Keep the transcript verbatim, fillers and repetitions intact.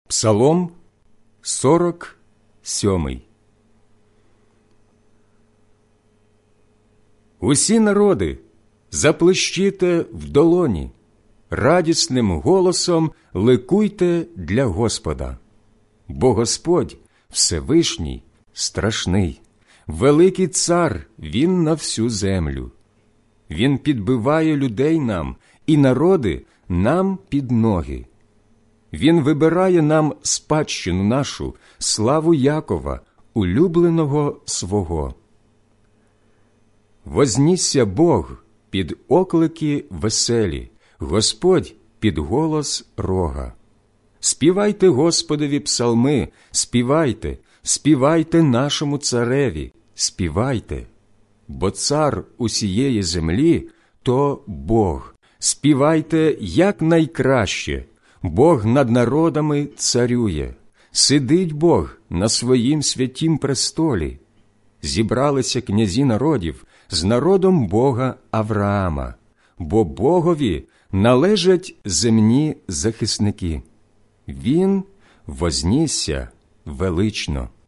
Псалом сорок сьомий. Усі народи, заплещіте в долоні, радісним голосом ликуйте для Господа. Бо Господь Всевишній, страшний, великий цар Він на всю землю. Він підбиває людей нам і народи нам під ноги. Він вибирає нам спадщину нашу, славу Якова, улюбленого свого. Вознісся Бог під оклики веселі, Господь під голос рога. Співайте Господові псалми, співайте, співайте нашому цареві, співайте. Бо цар усієї землі – то Бог. Співайте якнайкраще. Бог над народами царює. Сидить Бог на своїм святім престолі. Зібралися князі народів з народом Бога Авраама, бо Богові належать земні захисники. Він вознісся велично.